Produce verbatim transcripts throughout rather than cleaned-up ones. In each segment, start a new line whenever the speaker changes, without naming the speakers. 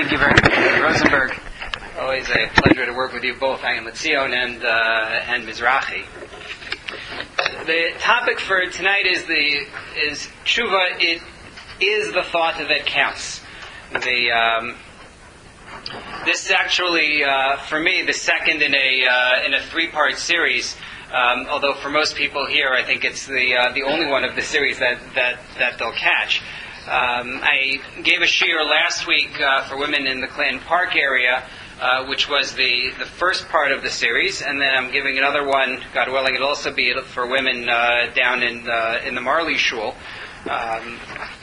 Thank you very much, Mister Rosenberg. Always a pleasure to work with you both, Ayin Letzion and uh, and Mizrahi. The topic for tonight is the is tshuva. It is the thought that counts. The um, this is actually uh, for me the second in a uh, in a three-part series. Um, although for most people here, I think it's the uh, the only one of the series that that, that they'll catch. Um, I gave a shiur last week uh, for women in the Clinton Park area, uh, which was the, the first part of the series, and then I'm giving another one, God willing, it'll also be for women uh, down in uh, in the Marley Shul. Um,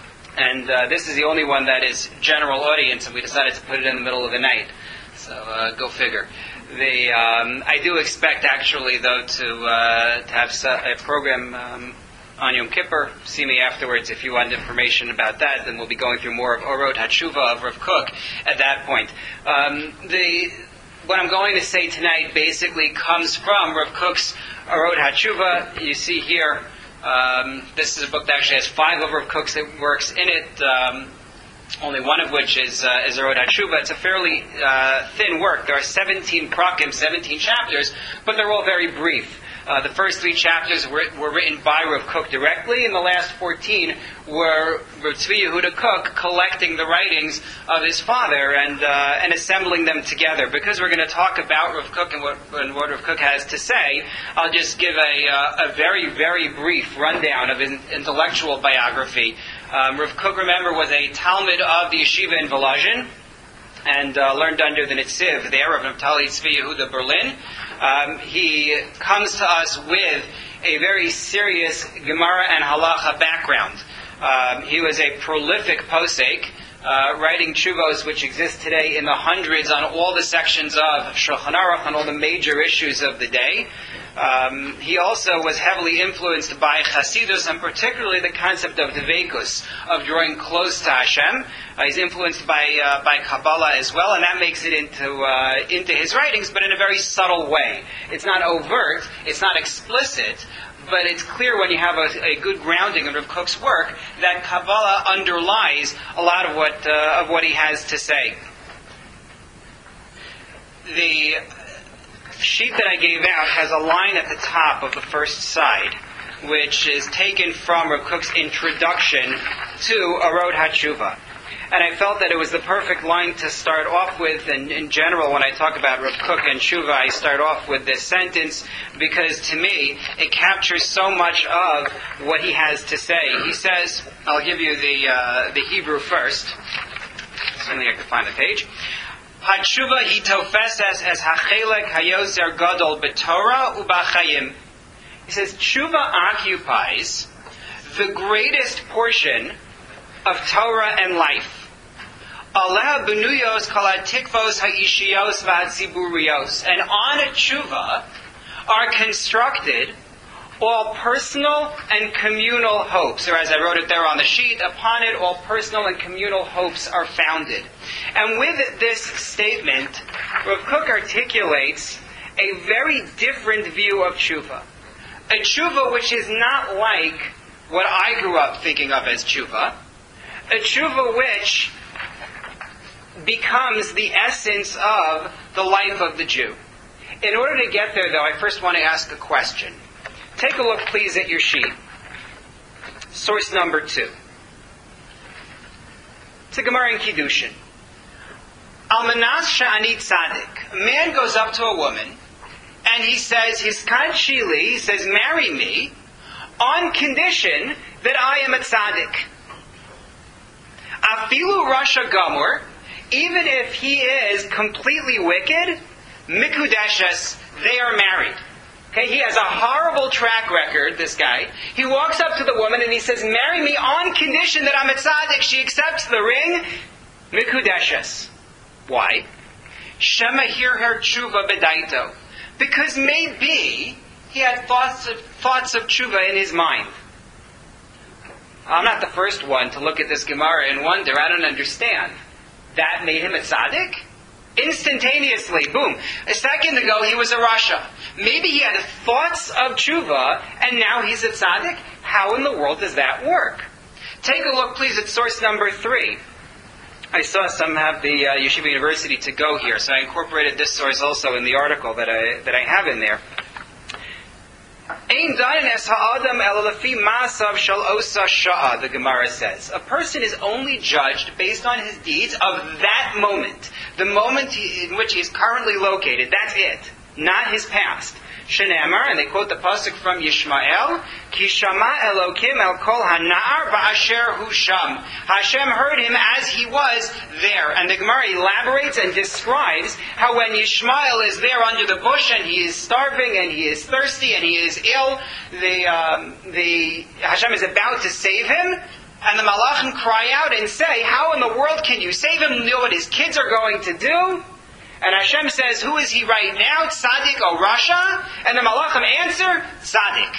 and uh, this is the only one that is general audience, and we decided to put it in the middle of the night. So uh, go figure. The um, I do expect, actually, though, to uh, to have a program um, on Yom Kippur. See me afterwards if you want information about that. Then we'll be going through more of Orot HaTshuva of Rav Kook at that point. Um, the what I'm going to say tonight basically comes from Rav Kook's Orot HaTshuva. You see here, um, this is a book that actually has five of Rav Kook's works in it. Um, only one of which is uh, is Orot HaTshuva. It's a fairly uh, thin work. There are seventeen prakim, seventeen chapters, but they're all very brief. Uh, the first three chapters were, were written by Rav Kook directly, and the last fourteen were Rav Tzvi Yehuda Kook collecting the writings of his father and uh, and assembling them together. Because we're going to talk about Rav Kook and what, and what Rav Kook has to say, I'll just give a, uh, a very, very brief rundown of his intellectual biography. Um, Rav Kook, remember, was a Talmid of the yeshiva in Volozhin, and uh, learned under the Nitziv there of Naftali Tzvi Yehuda Berlin. Um, he comes to us with a very serious Gemara and Halacha background. Um, he was a prolific posek, uh, writing tshuvos which exist today in the hundreds on all the sections of Shulchan Aruch, on all the major issues of the day. Um, he also was heavily influenced by Chasidus, and particularly the concept of Dveikus, of drawing close to Hashem. Uh, he's influenced by uh, by Kabbalah as well, and that makes it into uh, into his writings, but in a very subtle way. It's not overt, it's not explicit, but it's clear when you have a, a good grounding of Rav Kook's work that Kabbalah underlies a lot of what uh, of what he has to say. The sheet that I gave out has a line at the top of the first side, which is taken from Rav Kook's introduction to Orot HaTshuva. And I felt that it was the perfect line to start off with. And in general, when I talk about Rav Kook and Tshuva, I start off with this sentence because, to me, it captures so much of what he has to say. He says, I'll give you the uh, the Hebrew first. Assuming I can find the page. HaTshuva hi tofeses as hachelek hayoser gadol b'Torah u'b'chayim. He says, Tshuva occupies the greatest portion of Torah and life. Aleha benuyos kol hatikvos ha'ishiyos v'hatziburios. And on a tshuva are constructed all personal and communal hopes. Or as I wrote it there on the sheet, upon it all personal and communal hopes are founded. And with this statement, Rav Kook articulates a very different view of tshuva. A tshuva which is not like what I grew up thinking of as tshuva. A tshuva which becomes the essence of the life of the Jew. In order to get there, though, I first want to ask a question. Take a look, please, at your sheet. Source number two. It's a Gemara in Kiddushin. Almanas sha'ani tzadik. A man goes up to a woman, and he says, Hiskan shili, he says, marry me, on condition that I am a tzaddik. Afilu Rasha Gamur, even if he is completely wicked, mikudeshes, they are married. Okay, he has a horrible track record, this guy. He walks up to the woman and he says, marry me on condition that I'm a tzaddik. She accepts the ring, mikudeshes. Why? Shema hear her tshuva bedaito. Because maybe he had thoughts of, thoughts of tshuva in his mind. I'm not the first one to look at this Gemara and wonder, I don't understand. That made him a tzaddik? Instantaneously, boom. A second ago, he was a Rasha. Maybe he had thoughts of tshuva, and now he's a tzaddik? How in the world does that work? Take a look, please, at source number three. I saw some have the uh, Yeshiva University to go here, so I incorporated this source also in the article that I that I have in there. Ein dayan es ha'adam ela lefi ma'asav shel osa sha'a, the Gemara says. A person is only judged based on his deeds of that moment. The moment he, in which he is currently located, that's it. Not his past. Shenemar, and they quote the pasuk from Yishmael, Ki shama Elokim el kol hana'ar ba'asher hu sham. Hashem heard him as he was there. And the Gemara elaborates and describes how when Yishmael is there under the bush and he is starving and he is thirsty and he is ill, the, um, the Hashem is about to save him. And the Malachim cry out and say, how in the world can you save him? You know what his kids are going to do? And Hashem says, who is he right now? Tzaddik or Rasha? And the Malachim answer, Tzaddik.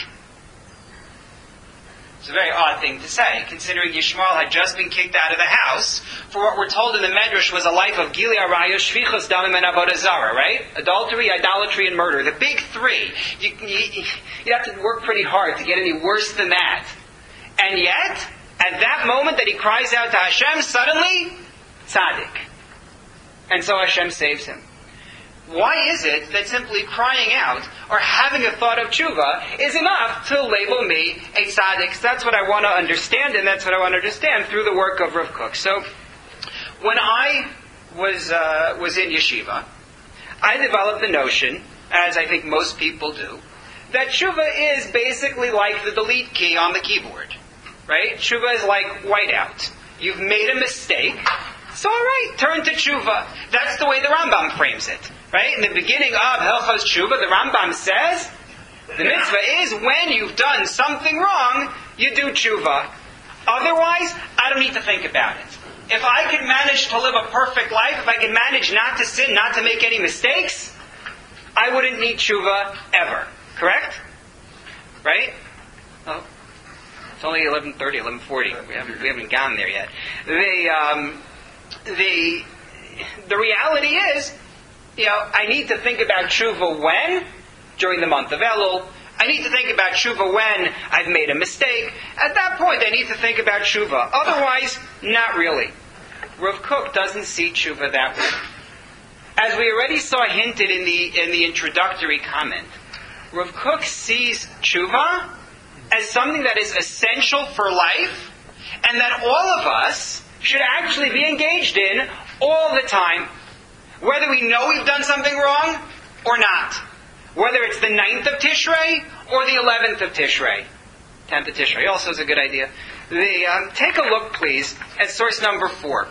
It's a very odd thing to say, considering Yishmael had just been kicked out of the house for what we're told in the Medrash was a life of Gili Arayos, Shvichos Damim, and Avodah Zarah, right? Adultery, idolatry, and murder. The big three. You, you, you have to work pretty hard to get any worse than that. And yet, at that moment that he cries out to Hashem, suddenly, Tzaddik. And so Hashem saves him. Why is it that simply crying out or having a thought of tshuva is enough to label me a tzaddik? That's what I want to understand, and that's what I want to understand through the work of Rav Kook. So, when I was uh, was in yeshiva, I developed the notion, as I think most people do, that tshuva is basically like the delete key on the keyboard. Right? Tshuva is like whiteout. You've made a mistake. So, all right, turn to tshuva. That's the way the Rambam frames it. Right? In the beginning of Hilchos Tshuva, the Rambam says, the mitzvah is when you've done something wrong, you do tshuva. Otherwise, I don't need to think about it. If I could manage to live a perfect life, if I could manage not to sin, not to make any mistakes, I wouldn't need tshuva ever. Correct? Right? Oh. It's only eleven thirty, eleven forty. We haven't, we haven't gone there yet. The, um, the, the reality is, you know, I need to think about tshuva when? During the month of Elul. I need to think about tshuva when I've made a mistake. At that point, I need to think about tshuva. Otherwise, not really. Rav Kook doesn't see tshuva that way. As we already saw hinted in the in the introductory comment, Rav Kook sees tshuva as something that is essential for life, and that all of us should actually be engaged in all the time. Whether we know we've done something wrong or not. Whether it's the ninth of Tishrei or the eleventh of Tishrei. tenth of Tishrei also is a good idea. The, um, take a look, please, at source number four.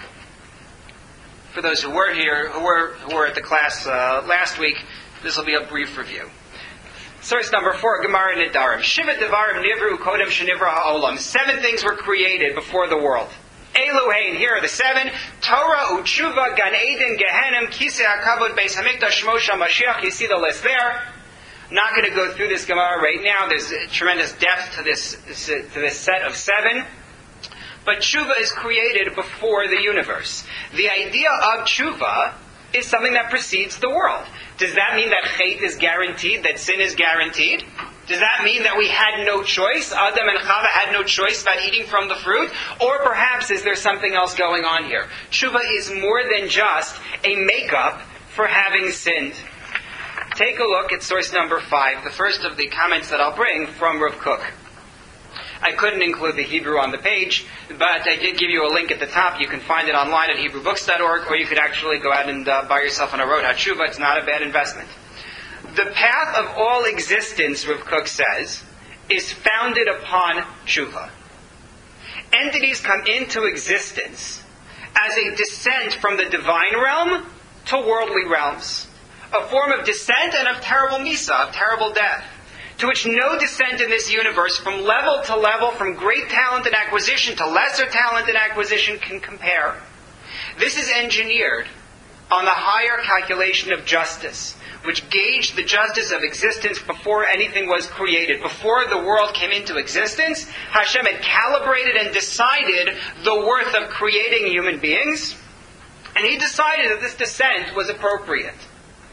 For those who were here, who were, who were at the class uh, last week, this will be a brief review. Source number four, Gemara Nedarim. Shiva Devarim Nivru Kodem Shenivra Ha'olam. Seven things were created before the world. Eluhain, here are the seven. Torah, Utshuva, Gan Eden, Gehenim, Kisei HaKavod, Beis HaMikdash, Moshe, Mashiach. You see the list there. I'm not going to go through this Gemara right now. There's tremendous depth to this, to this set of seven. But Tshuva is created before the universe. The idea of Tshuva is something that precedes the world. Does that mean that Chet is guaranteed, that sin is guaranteed? Does that mean that we had no choice? Adam and Chava had no choice about eating from the fruit? Or perhaps is there something else going on here? Tshuva is more than just a makeup for having sinned. Take a look at source number five, the first of the comments that I'll bring from Rav Kook. I couldn't include the Hebrew on the page, but I did give you a link at the top. You can find it online at Hebrew Books dot org, or you could actually go out and uh, buy yourself on a road HaTshuva. It's not a bad investment. The path of all existence, Rav Kook says, is founded upon tshuva. Entities come into existence as a descent from the divine realm to worldly realms. A form of descent and of terrible misa, of terrible death, to which no descent in this universe from level to level, from great talent and acquisition to lesser talent and acquisition can compare. This is engineered on the higher calculation of justice, which gauged the justice of existence before anything was created. Before the world came into existence, Hashem had calibrated and decided the worth of creating human beings, and He decided that this descent was appropriate.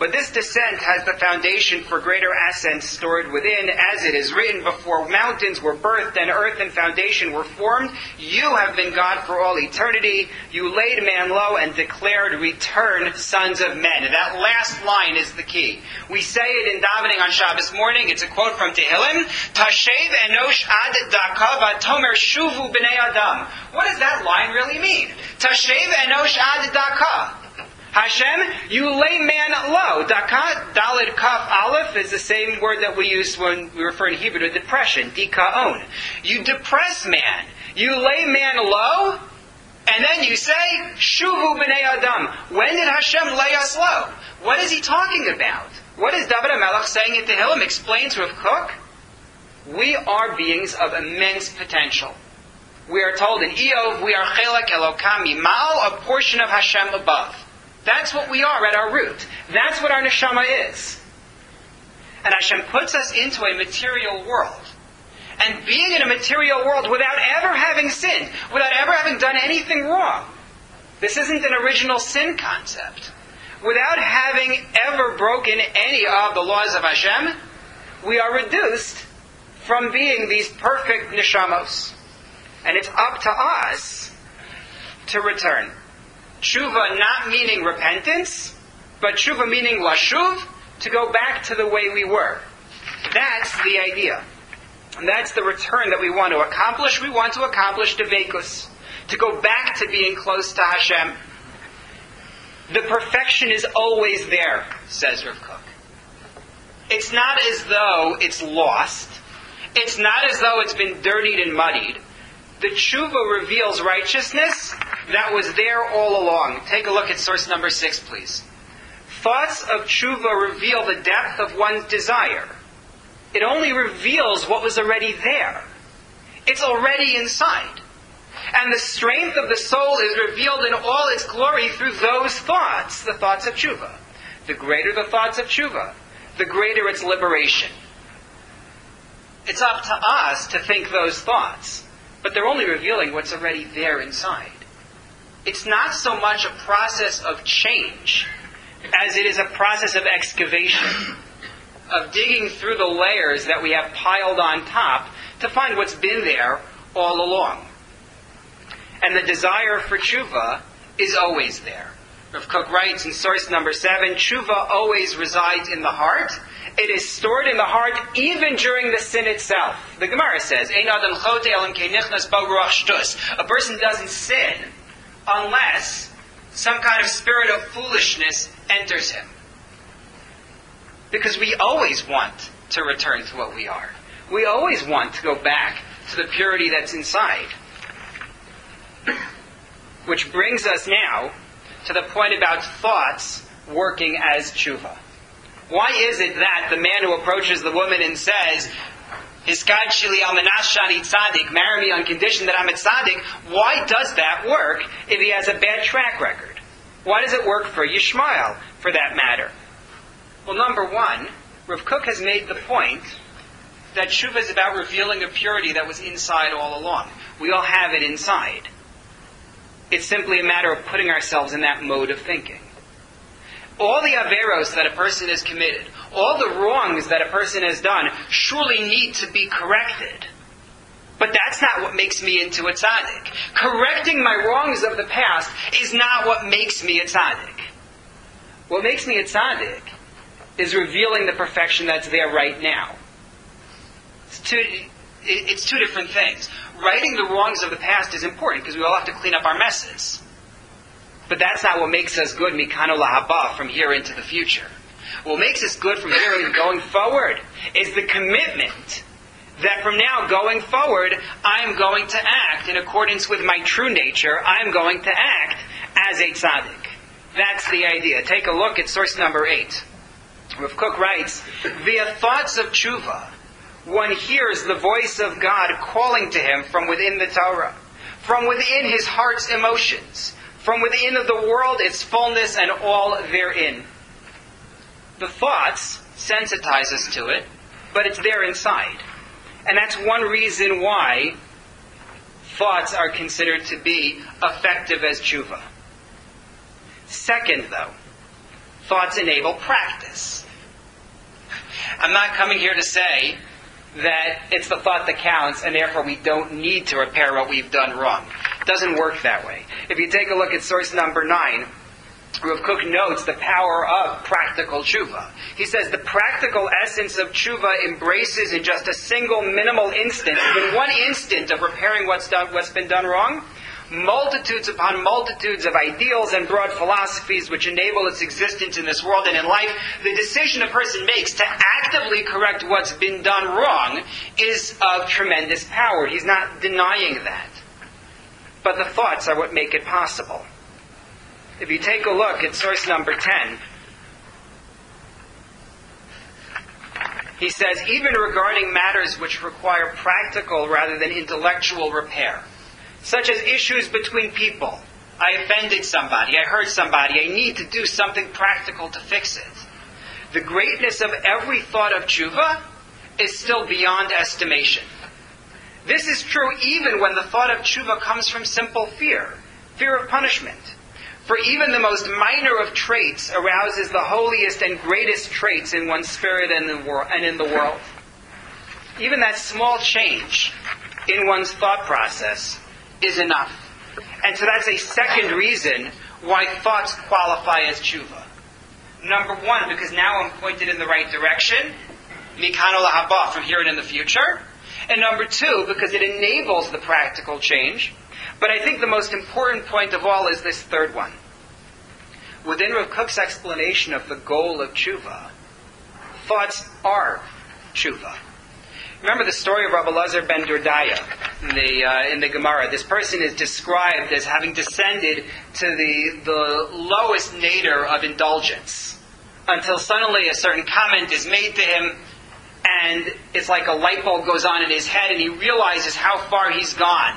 But this descent has the foundation for greater ascent stored within, as it is written, before mountains were birthed and earth and foundation were formed, you have been God for all eternity. You laid man low and declared, return, sons of men. And that last line is the key. We say it in davening on Shabbos morning. It's a quote from Tehillim. Tashev enosh ad daka v'tomer shuvu b'nei adam. What does that line really mean? Tashev enosh ad daka. Hashem, you lay man low. Daka, Dalid Kaf Aleph is the same word that we use when we refer in Hebrew to depression. Dikaon. You depress man. You lay man low, and then you say, Shuvu b'nei Adam. When did Hashem lay us low? What is he talking about? What is David HaMelech saying in Tehillim? Explains Rav Kook. We are beings of immense potential. We are told in Eov, we are Chelek Elokam Yimal, a portion of Hashem above. That's what we are at our root. That's what our neshama is. And Hashem puts us into a material world. And being in a material world without ever having sinned, without ever having done anything wrong. This isn't an original sin concept. Without having ever broken any of the laws of Hashem, we are reduced from being these perfect neshamos. And it's up to us to return. Tshuva not meaning repentance, but tshuva meaning lashuv, to go back to the way we were. That's the idea. And that's the return that we want to accomplish. We want to accomplish devekus, to go back to being close to Hashem. The perfection is always there, says Rav Kook. It's not as though it's lost. It's not as though it's been dirtied and muddied. The tshuva reveals righteousness that was there all along. Take a look at source number six, please. Thoughts of tshuva reveal the depth of one's desire. It only reveals what was already there. It's already inside. And the strength of the soul is revealed in all its glory through those thoughts, the thoughts of tshuva. The greater the thoughts of tshuva, the greater its liberation. It's up to us to think those thoughts. But they're only revealing what's already there inside. It's not so much a process of change as it is a process of excavation, of digging through the layers that we have piled on top to find what's been there all along. And the desire for tshuva is always there. Rav Kook writes in source number seven, tshuva always resides in the heart. It is stored in the heart even during the sin itself. The Gemara says, Ein adam chote elam ke nichnas bo ruach shtus. A person doesn't sin unless some kind of spirit of foolishness enters him. Because we always want to return to what we are. We always want to go back to the purity that's inside. Which brings us now to the point about thoughts working as tshuva. Why is it that the man who approaches the woman and says, Hiskad shili al menashani tzaddik, marry me on condition that I'm a tzaddik, why does that work if he has a bad track record? Why does it work for Yishmael, for that matter? Well, number one, Rav Kook has made the point that tshuva is about revealing a purity that was inside all along. We all have it inside. It's simply a matter of putting ourselves in that mode of thinking. All the averos that a person has committed, all the wrongs that a person has done, surely need to be corrected. But that's not what makes me into a tzaddik. Correcting my wrongs of the past is not what makes me a tzaddik. What makes me a tzaddik is revealing the perfection that's there right now. It's two, it's two different things. Righting the wrongs of the past is important because we all have to clean up our messes. But that's not what makes us good, mikano lahaba, from here into the future. What makes us good from here and going forward is the commitment that from now going forward, I'm going to act in accordance with my true nature. I'm going to act as a tzaddik. That's the idea. Take a look at source number eight. Rav Kook writes, via thoughts of tshuva, one hears the voice of God calling to him from within the Torah, from within his heart's emotions, from within of the world, its fullness, and all therein. The thoughts sensitize us to it, but it's there inside. And that's one reason why thoughts are considered to be effective as tshuva. Second, though, thoughts enable practice. I'm not coming here to say that it's the thought that counts, and therefore we don't need to repair what we've done wrong. It doesn't work that way. If you take a look at source number nine, Rav Kook notes the power of practical tshuva. He says the practical essence of tshuva embraces in just a single minimal instant, in one instant of repairing what's done, what's been done wrong, multitudes upon multitudes of ideals and broad philosophies which enable its existence in this world and in life. The decision a person makes to actively correct what's been done wrong is of tremendous power. He's not denying that. But the thoughts are what make it possible. If you take a look at source number ten, he says, even regarding matters which require practical rather than intellectual repair, such as issues between people. I offended somebody, I hurt somebody, I need to do something practical to fix it. The greatness of every thought of tshuva is still beyond estimation. This is true even when the thought of tshuva comes from simple fear, fear of punishment. For even the most minor of traits arouses the holiest and greatest traits in one's spirit and in the world. And in the world. Even that small change in one's thought process is enough. And so that's a second reason why thoughts qualify as tshuva. Number one, because now I'm pointed in the right direction, mikan ola haba, from here and in the future. And number two, because it enables the practical change. But I think the most important point of all is this third one. Within Rav Kook's explanation of the goal of tshuva, thoughts are tshuva. Remember the story of Rabbi Elazar ben Dordaya in the, uh, in the Gemara. This person is described as having descended to the, the lowest nadir of indulgence, until suddenly a certain comment is made to him, and it's like a light bulb goes on in his head, and he realizes how far he's gone.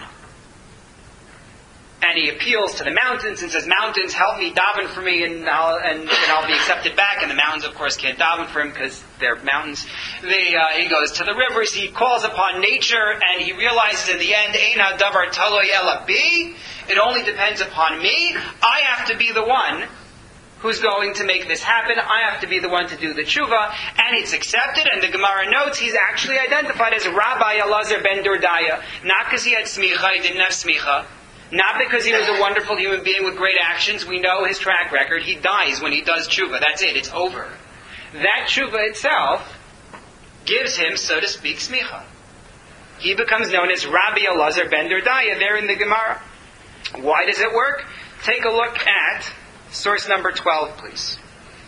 And he appeals to the mountains and says, mountains, help me, daven for me, and I'll, and, and I'll be accepted back. And the mountains, of course, can't daven for him because they're mountains. They, uh, he goes to the rivers, he calls upon nature, and he realizes in the end, Ein hadavar taloy ela bi, it only depends upon me. I have to be the one who's going to make this happen. I have to be the one to do the tshuva. And it's accepted, and the Gemara notes he's actually identified as Rabbi Elazar ben Dordaya. Not because he had smicha, he didn't have smicha. Not because he was a wonderful human being with great actions. We know his track record. He dies when he does tshuva. That's it. It's over. That tshuva itself gives him, so to speak, smicha. He becomes known as Rabbi Elazar ben Dordaya there in the Gemara. Why does it work? Take a look at source number twelve, please.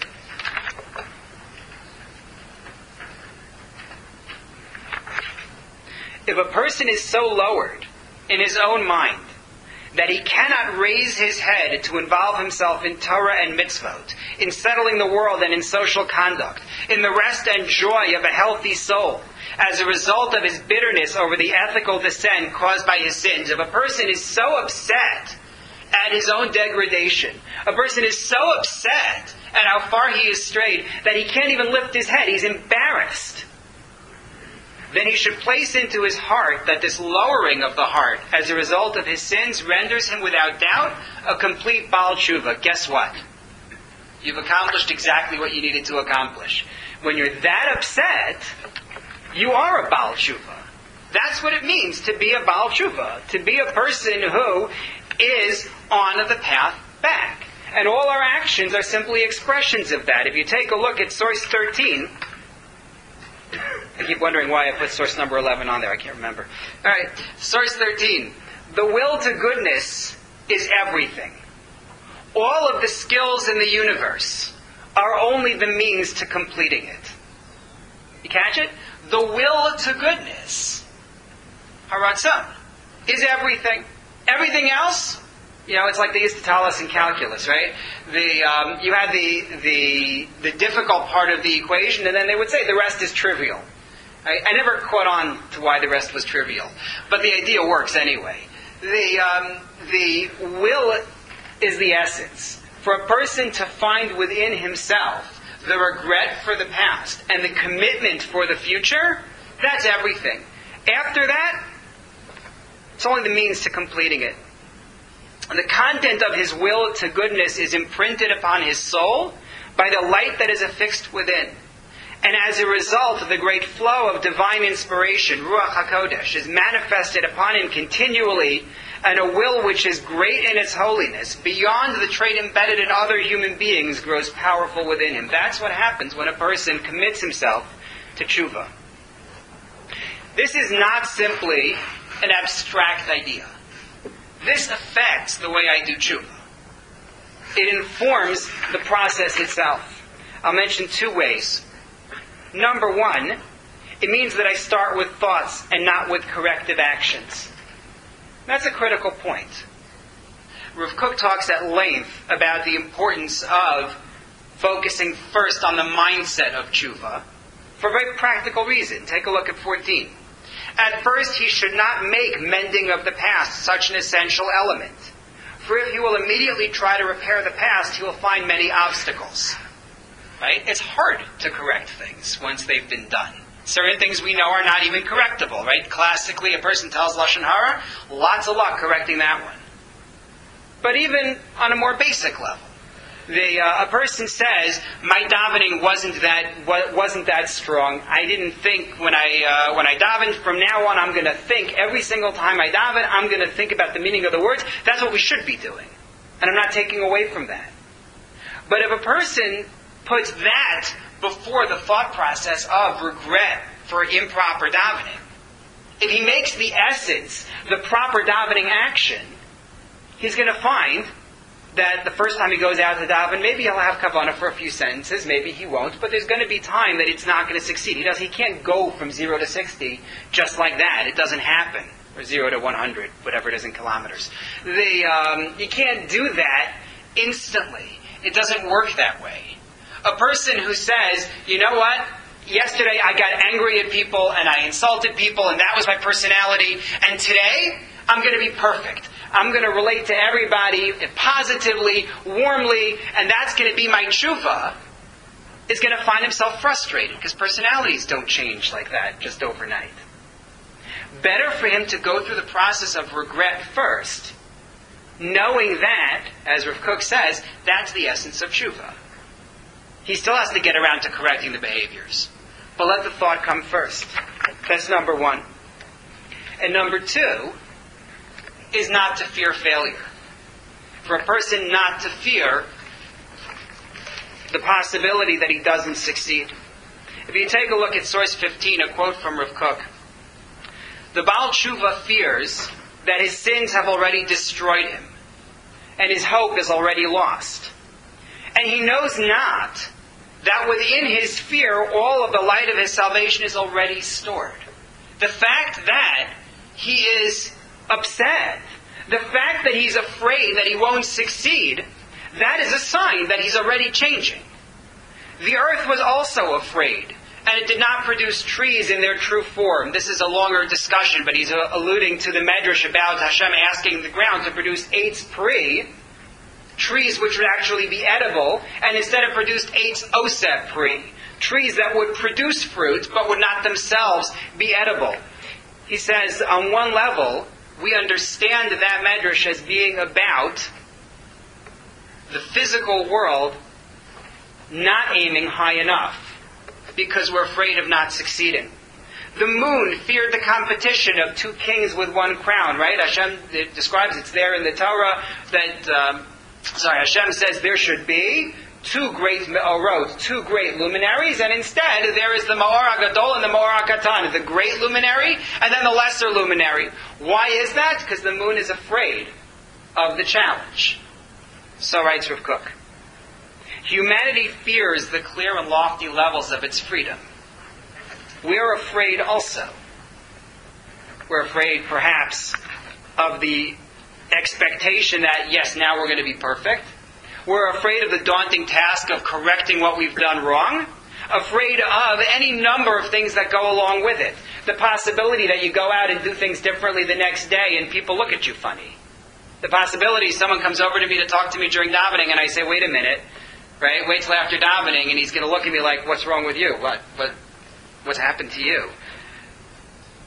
If a person is so lowered in his own mind that he cannot raise his head to involve himself in Torah and mitzvot, in settling the world and in social conduct, in the rest and joy of a healthy soul, as a result of his bitterness over the ethical descent caused by his sins, if a person is so upset at his own degradation, a person is so upset at how far he is strayed that he can't even lift his head, he's embarrassed, then he should place into his heart that this lowering of the heart as a result of his sins renders him without doubt a complete Baal Tshuva. Guess what? You've accomplished exactly what you needed to accomplish. When you're that upset, you are a Baal Tshuva. That's what it means to be a Baal Tshuva, to be a person who is on the path back. And all our actions are simply expressions of that. If you take a look at source thirteen, I keep wondering why I put source number eleven on there. I can't remember. All right, source thirteen. The will to goodness is everything. All of the skills in the universe are only the means to completing it. You catch it? The will to goodness, haratzon, is everything. Everything else, you know, it's like they used to tell us in calculus, right? The um, you had the the the difficult part of the equation, and then they would say the rest is trivial. I, I never caught on to why the rest was trivial, but the idea works anyway. The um, the will is the essence. For a person to find within himself the regret for the past and the commitment for the future, that's everything. After that, it's only the means to completing it. The content of his will to goodness is imprinted upon his soul by the light that is affixed within. And as a result, the great flow of divine inspiration, Ruach HaKodesh, is manifested upon him continually, and a will which is great in its holiness, beyond the trait embedded in other human beings, grows powerful within him. That's what happens when a person commits himself to tshuva. This is not simply an abstract idea. This affects the way I do tshuva. It informs the process itself. I'll mention two ways. Number one, it means that I start with thoughts and not with corrective actions. That's a critical point. Rav Kook talks at length about the importance of focusing first on the mindset of tshuva for a very practical reason. Take a look at fourteen. At first, he should not make mending of the past such an essential element. For if he will immediately try to repair the past, he will find many obstacles. Right? It's hard to correct things once they've been done. Certain things we know are not even correctable, right? Classically, a person tells Lashon Hara, lots of luck correcting that one. But even on a more basic level, the, uh, a person says, my davening wasn't that wasn't that strong. I didn't think when I uh, when I davened. From now on, I'm going to think every single time I daven. I'm going to think about the meaning of the words. That's what we should be doing, and I'm not taking away from that. But if a person puts that before the thought process of regret for improper davening, if he makes the essence the proper davening action, he's going to find that the first time he goes out to daven, maybe he'll have kavanah for a few sentences, maybe he won't, but there's going to be time that it's not going to succeed. He does. He can't go from zero to sixty just like that. It doesn't happen. Or zero to one hundred, whatever it is in kilometers. The, um, you can't do that instantly. It doesn't work that way. A person who says, you know what, yesterday I got angry at people and I insulted people and that was my personality, and today I'm going to be perfect. I'm going to relate to everybody positively, warmly, and that's going to be my tshuva, is going to find himself frustrated because personalities don't change like that just overnight. Better for him to go through the process of regret first, knowing that, as Rav Kook says, that's the essence of tshuva. He still has to get around to correcting the behaviors. But let the thought come first. That's number one. And number two is not to fear failure. For a person not to fear the possibility that he doesn't succeed. If you take a look at source fifteen, a quote from Rav Kook, the Baal Tshuva fears that his sins have already destroyed him, and his hope is already lost. And he knows not that within his fear, all of the light of his salvation is already stored. The fact that he is upset, the fact that he's afraid that he won't succeed, that is a sign that he's already changing. The earth was also afraid, and it did not produce trees in their true form. This is a longer discussion, but he's alluding to the Medrash about Hashem asking the ground to produce eitz pri, trees which would actually be edible, and instead it produced eitz oseh pri, trees that would produce fruit but would not themselves be edible. He says, on one level, we understand that Medrash as being about the physical world not aiming high enough because we're afraid of not succeeding. The moon feared the competition of two kings with one crown, right? Hashem it describes, it's there in the Torah, that, um, sorry, Hashem says there should be two great me'orot, two great luminaries, and instead there is the Ma'or HaGadol and the Ma'or HaKatan, the great luminary and then the lesser luminary. Why is that? Because the moon is afraid of the challenge. So writes Rav Kook. Humanity fears the clear and lofty levels of its freedom. We're afraid also. We're afraid, perhaps, of the expectation that, yes, now we're going to be perfect. We're afraid of the daunting task of correcting what we've done wrong. Afraid of any number of things that go along with it. The possibility that you go out and do things differently the next day and people look at you funny. The possibility someone comes over to me to talk to me during davening and I say, wait a minute, right? Wait till after davening, and he's going to look at me like, what's wrong with you? What? What? What's happened to you?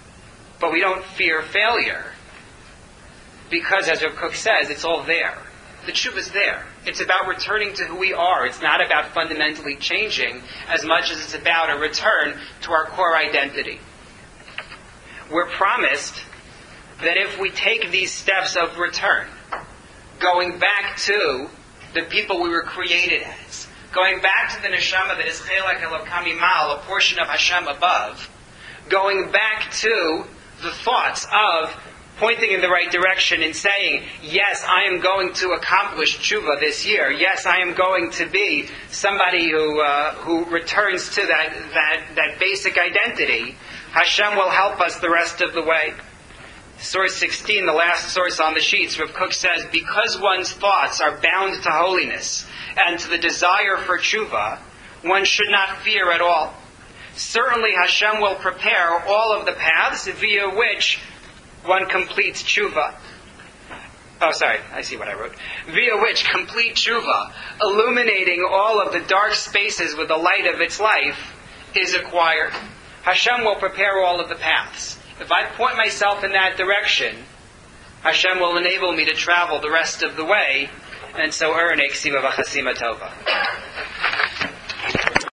But we don't fear failure because, as Rav Kook says, it's all there. the tshuva is there. It's about returning to who we are. It's not about fundamentally changing as much as it's about a return to our core identity. We're promised that if we take these steps of return, going back to the people we were created as, going back to the neshama that is chelak elokam imal, a portion of Hashem above, going back to the thoughts of pointing in the right direction and saying, yes, I am going to accomplish tshuva this year. Yes, I am going to be somebody who uh, who returns to that, that, that basic identity. Hashem will help us the rest of the way. Source sixteen, the last source on the sheets, Rav Kook says, because one's thoughts are bound to holiness and to the desire for tshuva, one should not fear at all. Certainly Hashem will prepare all of the paths via which one completes tshuva. Oh, sorry, I see what I wrote. Via which complete tshuva, illuminating all of the dark spaces with the light of its life, is acquired. Hashem will prepare all of the paths. If I point myself in that direction, Hashem will enable me to travel the rest of the way, and so earn a ksiva v'chasima tova.